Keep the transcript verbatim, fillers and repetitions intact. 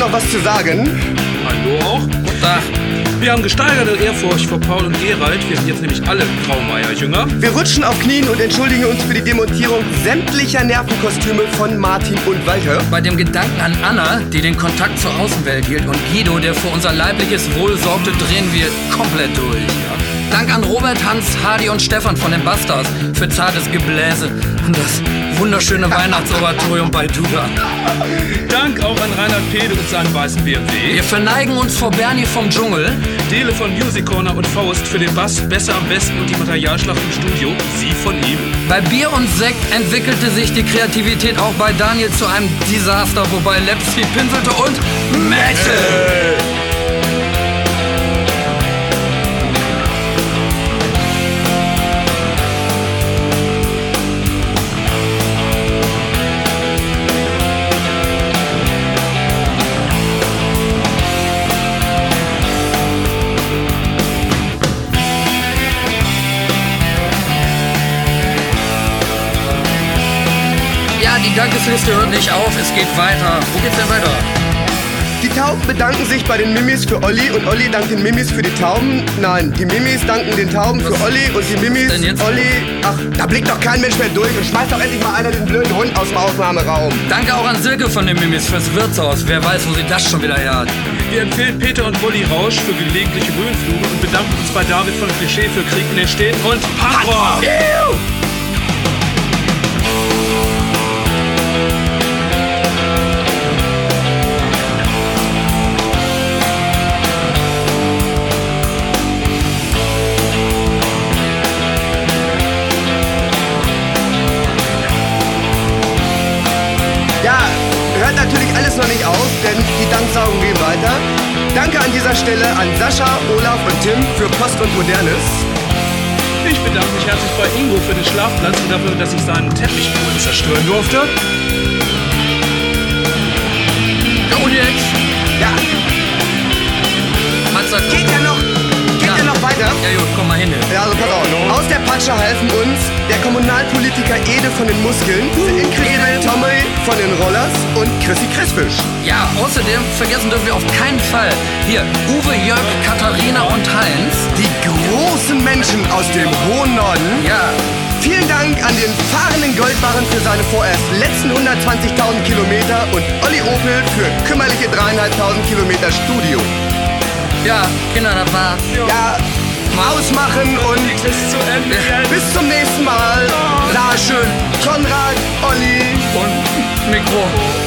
noch was zu sagen? Hallo auch. Guten Tag. Wir haben gesteigerte Ehrfurcht vor Paul und Gerald. Wir sind jetzt nämlich alle Graumeier-Jünger. Wir rutschen auf Knien und entschuldigen uns für die Demontierung sämtlicher Nervenkostüme von Martin und Walter. Bei dem Gedanken an Anna, die den Kontakt zur Außenwelt hielt, und Guido, der für unser leibliches Wohl sorgte, drehen wir komplett durch. Ja? Dank an Robert, Hans, Hardy und Stefan von den Bastards für zartes Gebläse und das wunderschöne Weihnachtsoratorium bei Duda. Dank auch an Reinhard Pede und seinen weißen B M W. Wir verneigen uns vor Bernie vom Dschungel. Dele von Music Corner und Faust für den Bass besser am besten und die Materialschlacht im Studio. Sie von ihm. Bei Bier und Sekt entwickelte sich die Kreativität auch bei Daniel zu einem Desaster, wobei Lepsy pinselte und Metal. Die Dankesliste hört nicht auf, es geht weiter. Wo geht's denn weiter? Die Tauben bedanken sich bei den Mimis für Olli und Olli dankt den Mimis für die Tauben. Nein, die Mimis danken den Tauben für Olli und die Mimis denn jetzt? Olli. Ach, da blickt doch kein Mensch mehr durch und schmeißt doch endlich mal einer den blöden Hund aus dem Aufnahmeraum. Danke auch an Silke von den Mimis fürs Wirtshaus. Wer weiß, wo sie das schon wieder her hat. Wir empfehlen Peter und Wolli Rausch für gelegentliche Höhenflüge und bedanken uns bei David von Klischee für Krieg in den Städten und Punkrock. Hört natürlich alles noch nicht auf, denn die Danksaugen gehen weiter. Danke an dieser Stelle an Sascha, Olaf und Tim für Post und Modernes. Ich bedanke mich herzlich bei Ingo für den Schlafplatz und dafür, dass ich seinen Teppichboden zerstören durfte. Ja, und jetzt? Ja. Matze, Geht ja noch, geht ja, ja noch weiter. Ja gut, komm mal hin. Ja, also pass auf. Aus der Patsche halfen uns der Kommunalpolitiker Ede von den Muskeln, der Incredible Tommy von den Rollers und Chrissy Christfisch. Ja, außerdem vergessen dürfen wir auf keinen Fall hier Uwe, Jörg, Katharina und Heinz. Die großen Menschen aus dem hohen Norden. Ja. Vielen Dank an den fahrenden Goldbarren für seine vorerst letzten hundertzwanzigtausend Kilometer und Olli Opel für kümmerliche dreieinhalbtausend Kilometer Studio. Ja, Kinder, das war's. Ja, ausmachen und bis, zu Ende. bis zum nächsten Mal. Na schön, Konrad, Olli und Mikro.